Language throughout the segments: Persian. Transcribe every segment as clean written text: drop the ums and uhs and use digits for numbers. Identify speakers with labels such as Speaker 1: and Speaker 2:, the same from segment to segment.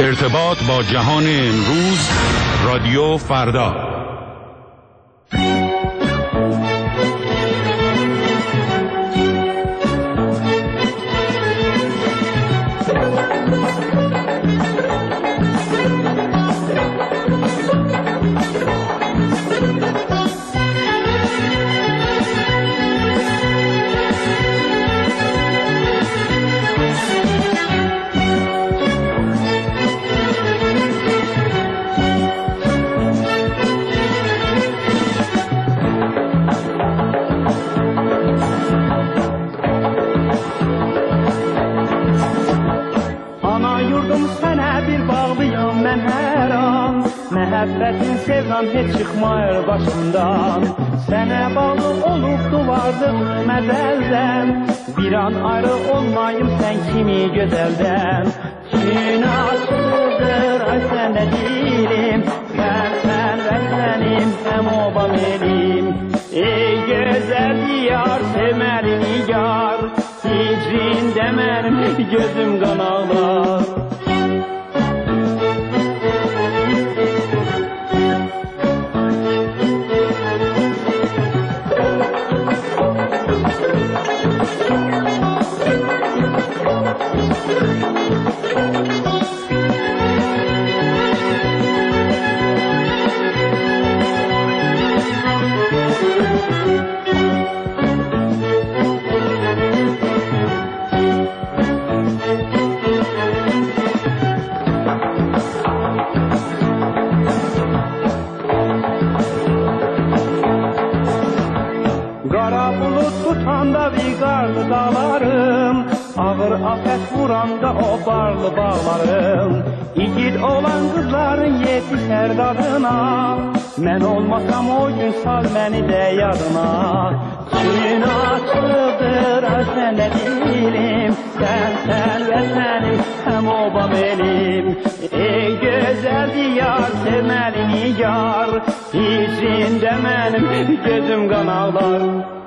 Speaker 1: ارتباط با جهان امروز، رادیو فردا.
Speaker 2: Məhəbbətin sevdan heç çıxmayır başımdan. Sənə bağlı olubdu vardıq məzəldən. Bir an ayrı olmayım sən kimi gözəldən. Gün açıldır ay səndə dilim. Sən vətənim həm obam elim. Ey gözəl diyar sevməli nigar. Hicrində mənim gözüm qan ağlar. Dağlarım, ağır afət vuranda o barlı bağlarım. İgid olan qızların yetişər dadına. Mən olmasam o gün sal məni də yadına. Gün açıldır səndə dilim. Sən vətənim həm obam elim. Ey gözəl diyar sevməli nigar. Hicrində mənim gözüm qan ağlar.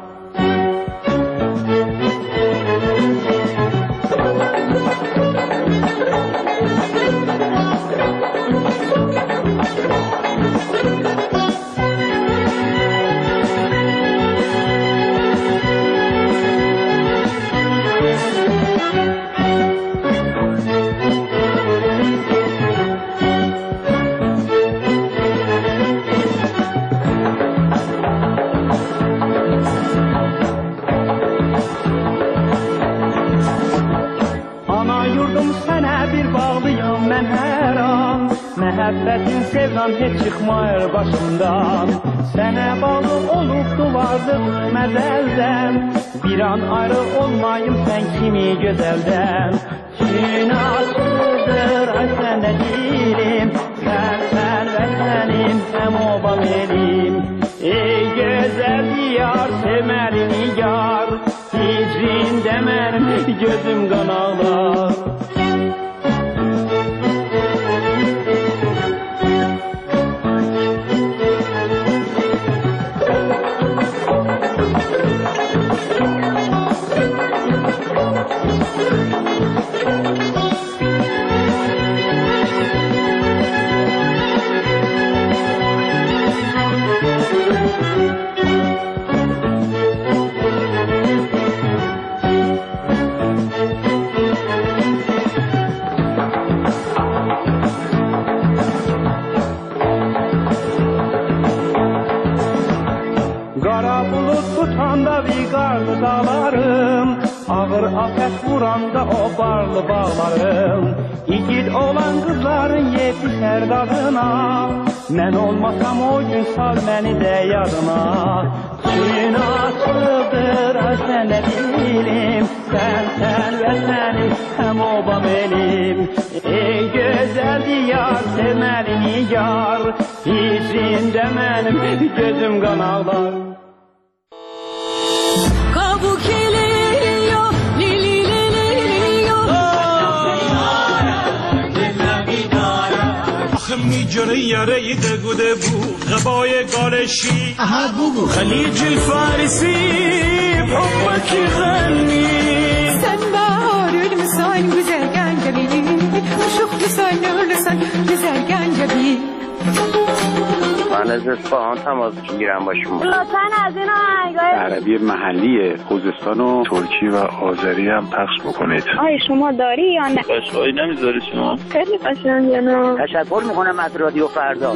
Speaker 2: Məhəbbətin sevdan heç çıxmayır başımdan. Sənə bağlı olubdu vardıq məzəldən. Bir an ayrı olmayım sən kimi gözəldən. Gün açıldır ay səndə dilim. Sən vətənim həm obam elim. Ey gözəl diyar sevməli nigar. Hicrində mənim gözüm qan ağlar. Ağır afət vuranda o barlı bağlarım. İgid olan qızların yetişər dadına. Mən olmasam o gün sal məni də yadına. Gün açıldır səndə dilim. Sən vətənim həm obam elim. Ey gözəl diyar sevməli nigar. Hicrində mənim gözüm qan ağlar.
Speaker 3: میجره یاره دگوده بو غبای گالشی خلیج الفارسی بحبك يغني
Speaker 4: sen bahar ölümsen güzel gel gel وشوف لسان از اصفهان تماس میگیرم با شما.
Speaker 5: لطفاً از این آهنگای
Speaker 6: عربی محلی خوزستان و ترکی و آذری هم پخش بکنید.
Speaker 5: آیا شما داری یا نه؟
Speaker 4: قشقایی نمیذاری شما؟
Speaker 5: خیلی قشنگه. نه
Speaker 4: تشکر میکنم از رادیو فردا.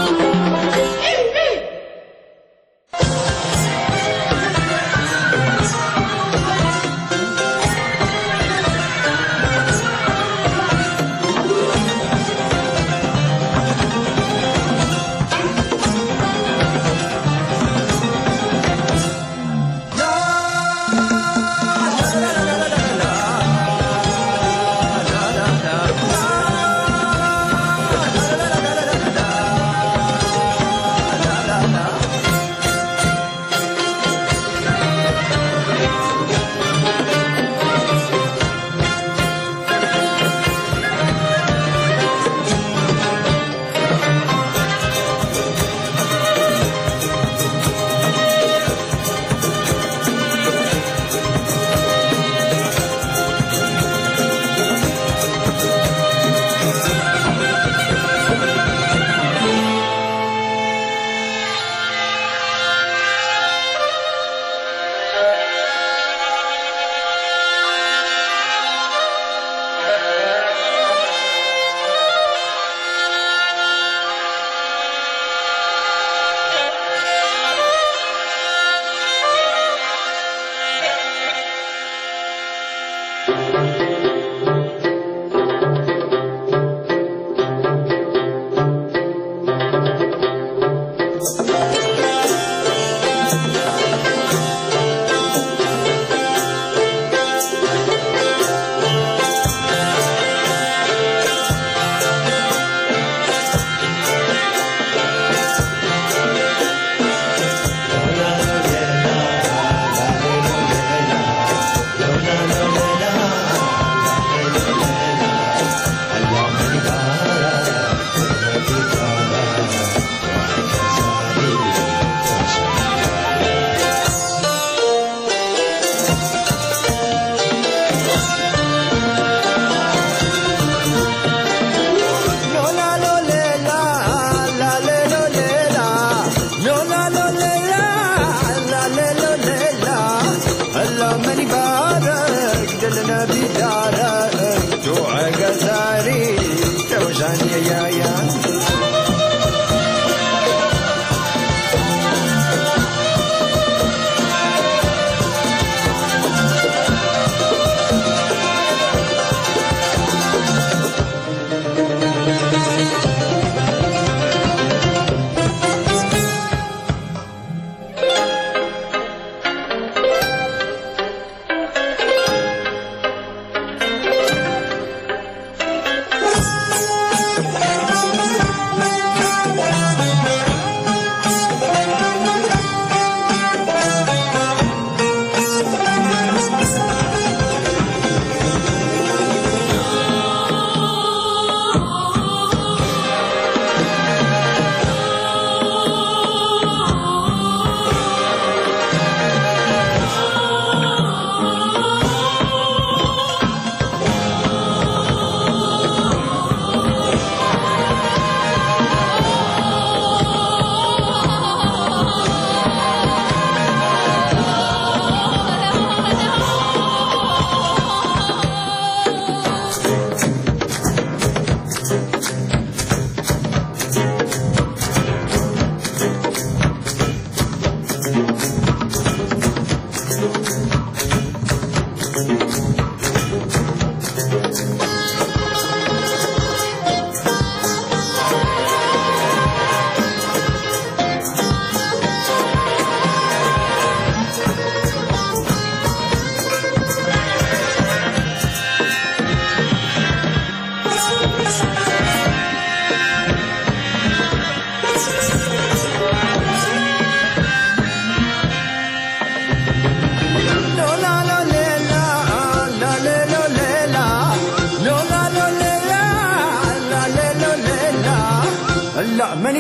Speaker 7: منی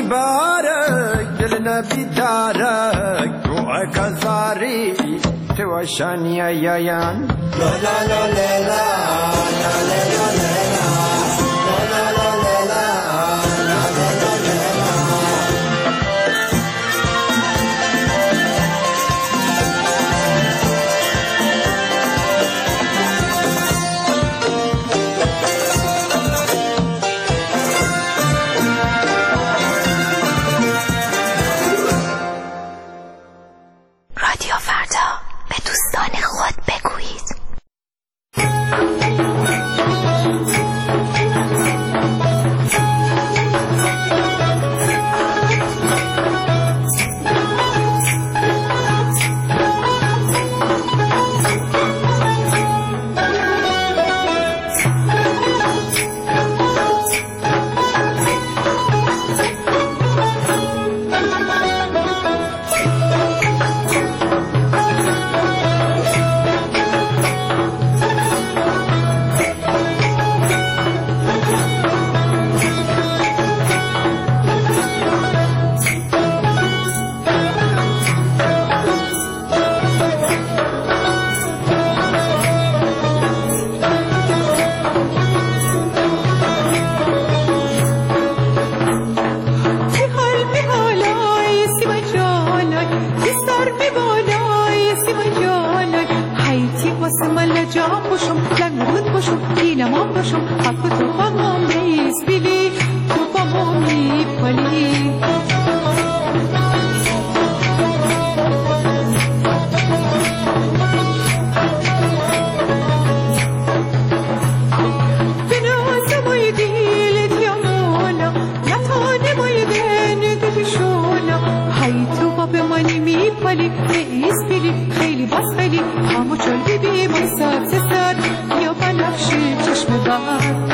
Speaker 7: بارک دلنا بیدارک روحك زاری تو شانی یایان لا لا لا لا لا لا لا لا لا لا لا
Speaker 8: تو با ما میسپیلی تو با ما میپالی خیلی باز خیلی همو چل بیبی با سر سر یا بنفشی چشم بر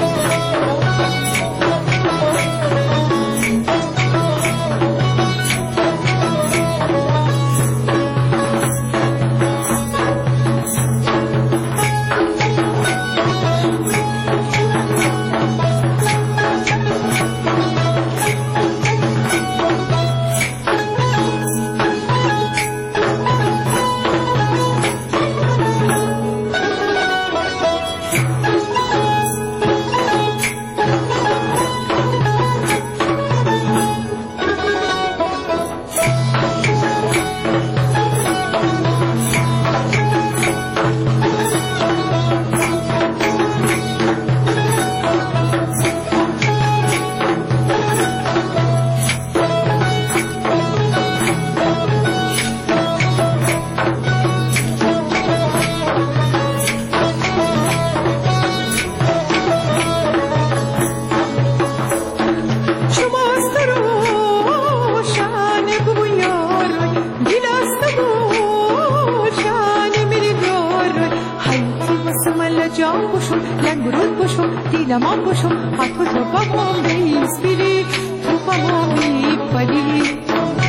Speaker 8: دیلمان باشم حتی تو با ما میسپیلی تو با ما میپالی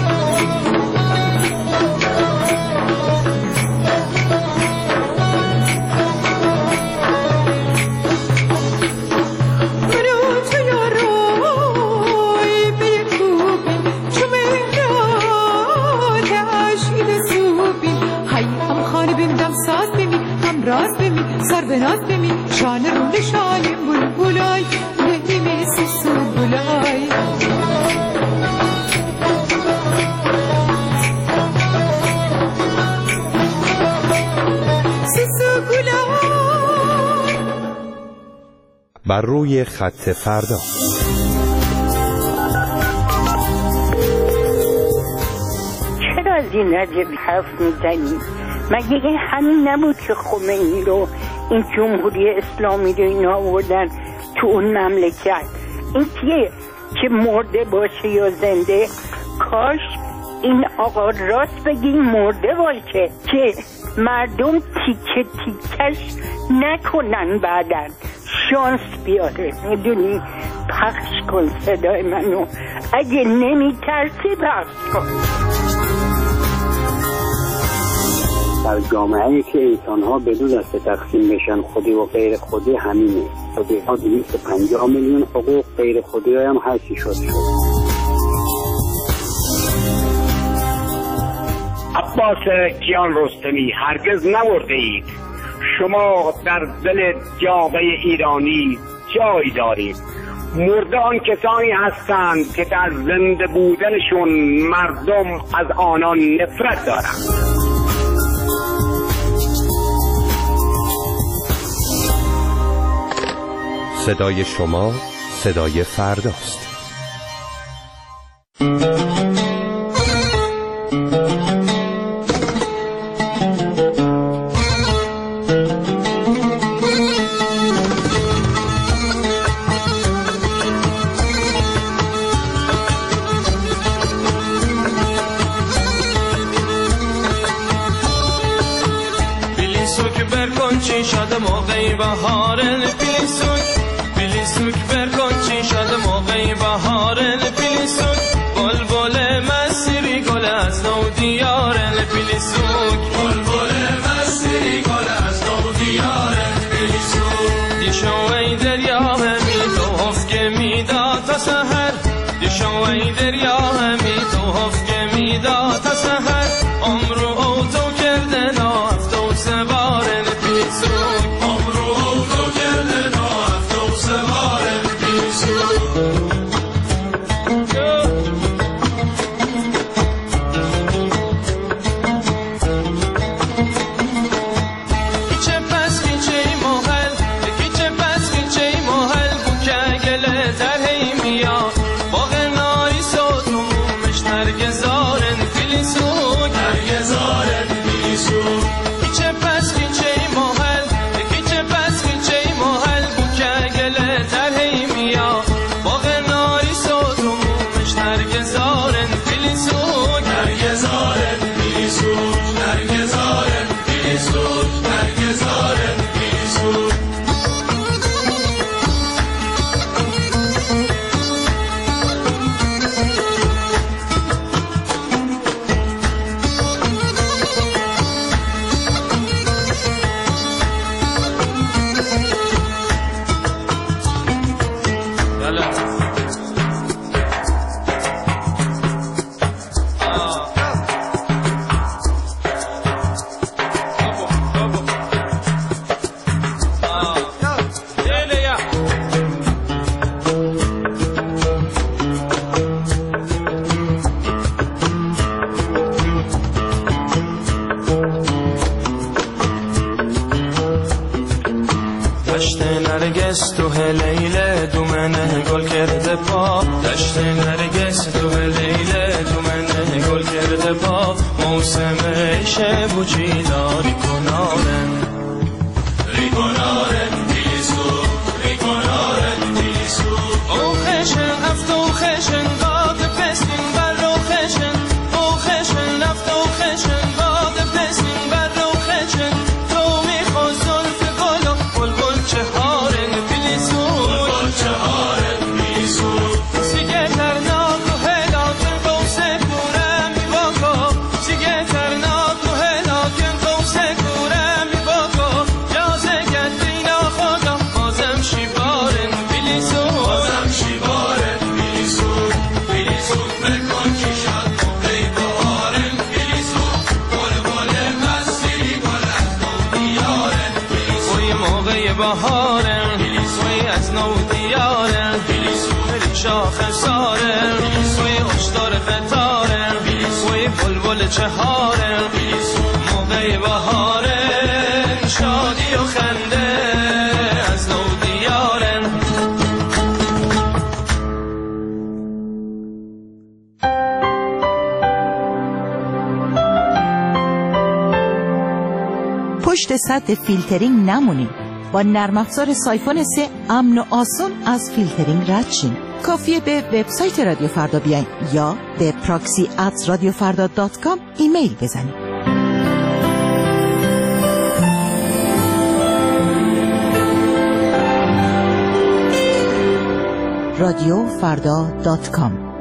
Speaker 8: منو تو یاروی به کوبین چو مهراتش این سوبین هی هم خانه بیم دم ساز بیمی هم راز بیمی سر به ناز بیمی شان رو نشانیم بلای نهیمی سسو بلای سسو بلای
Speaker 9: بر روی خط فردا.
Speaker 10: چرا از این رجب حرف میزنی؟ مگه این همین نبود که خمینی رو این جمهوری اسلامی رو اینا آوردن تو اون مملکت؟ این کیه که مرده باشه یا زنده؟ کاش این آقا راست بگی مرده باشه که مردم تیکه تیکش نکنن، بعدن شانس بیاره. میدونی؟ پخش کن صدای منو، اگه نمی ترسی پخش کن.
Speaker 11: در جامعه‌ای که انسان‌ها به دو دسته تقسیم بشن، خودی و غیر خودی، همینه. خودی ها 250 میلیون حقوق، غیر خودی هم هرچی شد.
Speaker 12: عباس کیان رستمی، هرگز نمرده اید. شما در دل جامعه ایرانی جای دارید. مرده آن کسانی هستند که در زنده بودنشون مردم از آنان نفرت دارند.
Speaker 9: صدای شما صدای فرداست.
Speaker 3: بیلیسوک برکن چی شده موقعی بهاره، بیلیسوک برکن چی شده موقعی بهاره، بیلیسوک بلبل مسیری گل از نو دیاره، بیلیسوک بلبل مسیری گل از نو دیاره، بیلیسوک دیشو ای دریا همی تو هفگه میداد تا سهر، دیشو ای دریا همی تو هفگه میداد تا سهر، عمرو او تو کرده نافت و سواره، بیلیسوک عمرو او تو کرده نافت و سواره، بیلیسوک. Kiche pas kiche mohel, لیله دومنه گل کرده پا دشت نرگس تو لیله دومنه گل کرده پا موسم شب و جیلاری کنارن ریکنارن دیسو ریکنارن دیسو او خشن افت و خشن باد پسین بر رو خشن او خشن افت و خشن باد پسین بر رو خشن تو میخوا زلف گل و بلبل چهارن بلیسو بلبل چهارن بلیسو سیگه ترناک و هلاکن قوسه کورم می باکا سیگه ترناک و هلاکن قوسه کورم می باکا جازه گردین آخدا بازم شیبارن بلیسو بازم شیبارن بلیسو بلیسو بکن که شد موقعی بهارن بلیسو بل بل مستی گل از نو دیارن بلیسوی موقع بهارن بلیسوی از نو دیارن بلیسو بلی شاخ سارن بلیسوی اشتار قطارن بلیسوی بلبل چهارن بلیسو موقع بهارن شادی و خنده از نو دیارن
Speaker 13: پشت سد فیلترینگ نمونید. با نرم افزار سایفون 3 امن و آسان از فیلترینگ رد شین. کافیه به وبسایت رادیو فردا بیاین یا به proxy@radiofarda.com ایمیل بزنید. radiofarda.com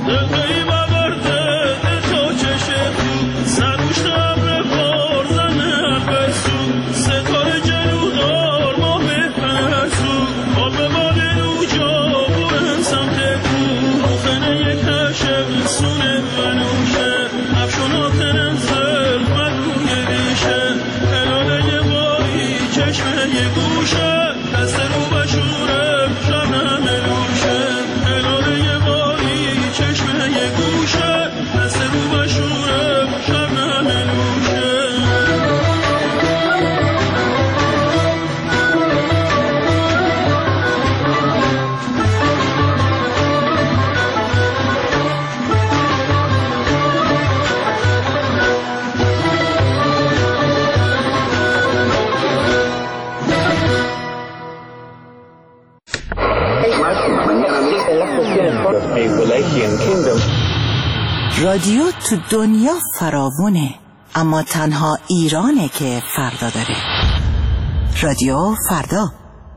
Speaker 13: رادیو تو دنیا فراوونه، اما تنها ایرانه که فردا داره. رادیو فردا.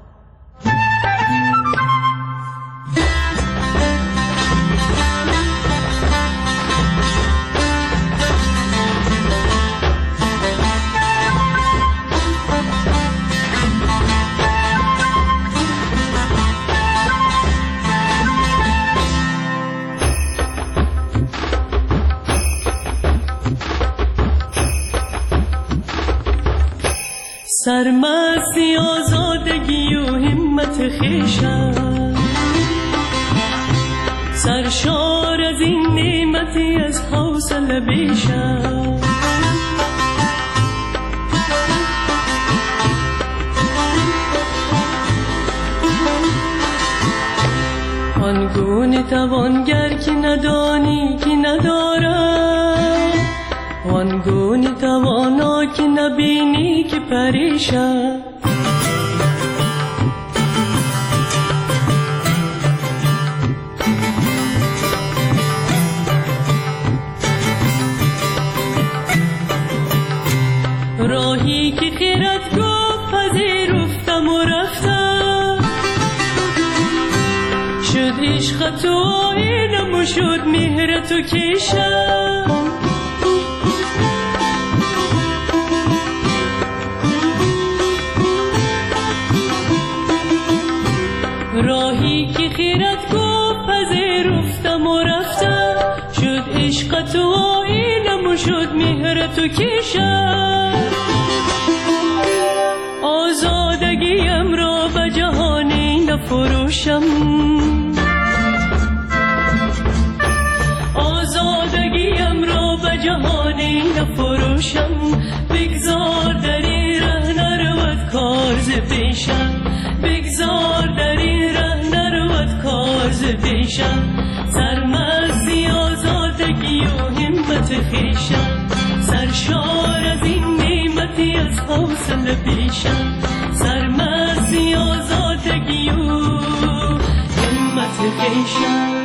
Speaker 14: سرمستی آزادگی و همت خویشم، سرشار از این نعمتی از حوصله بیشم. آنگونه توانگر که ندانی که ندارد، آنگونه توانا که نبینی که پریشان. راهی که خیرت گفت پذیرفتم و رفتم، شد عشق تو آینم و شد مهر تو کشم. راهی که خیرت گفت پذیرفتم و رفتم، شد عشق تو آینم و شد مهر تو کشم. آزادگیم را به جهانی نفروشم، آزادگیم را به جهانی نفروشم. بگذار در این ره نرود کار ز پیشم، بگذار در این ره نرود کار ز پیشم. سرمستی آزادگی و همت خویشم، سرشار از این نعمتی از حوصله پیشم. سرمستی آزادگی و همت خویشم.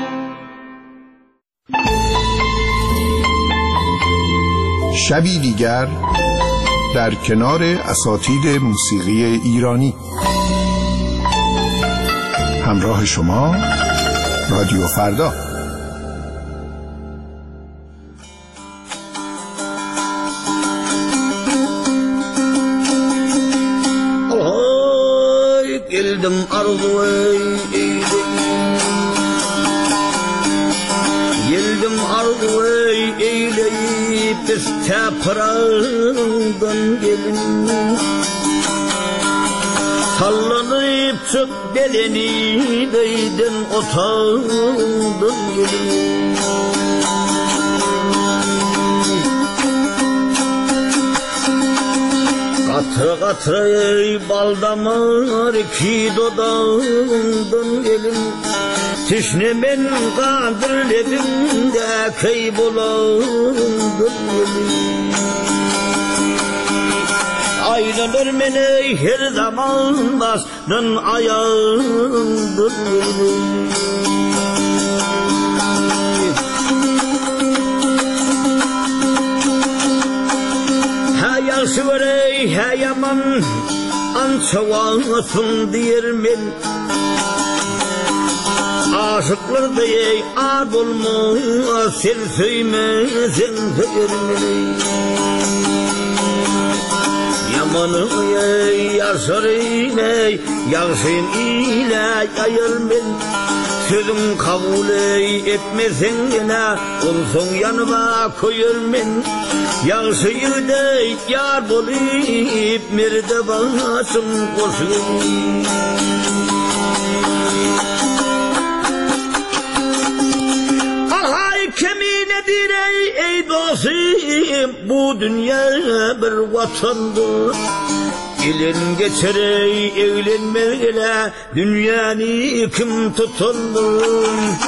Speaker 15: شبی دیگر در کنار اساتید موسیقی ایرانی. همراه شما رادیو فردا.
Speaker 16: geldim arzuya, geldim arzuya eyleyip isteprandan gelin. Sallanıp çık beleni değdin otağından gelin. Katıra katıra bal damar ki dodağından gelin. Tişnemen kadırledim de kaybolandan gelin. Aylanır mene her zaman bastın ayağından gelin. Hayası var ey hayaman ançavasın diyermen. Aşıklar deyey ad olmaz, sen söymesen söylerim. Yamanı yaşar ile, yaşın ile yayılmın. Sözüm kabul etmesen yine, olsun yanıma koyulmın. Yaşıyı de yar bulayıp, merde basın koşun. Keminedir ey dostum, bu dünya bir vatandır. Gelin geçer evlenmeyle, dünyanı kim tutandır?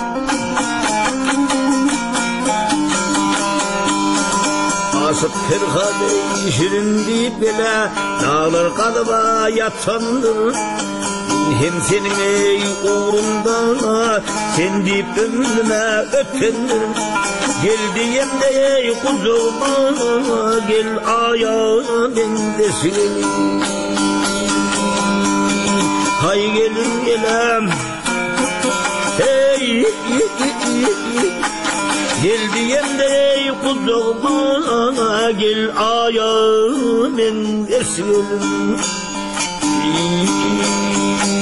Speaker 16: Aşık Ferhade şirindi bile, dağlar kalıba yatandır. Hem senin ey uğrunda, sen deyip ömrüme öpendir. Gel diyem de ey kuzuma, gel ayağa bendesin. Hay gelin gelem, hey, gel diyem de ey kuzuma, gel ayağa bendesin.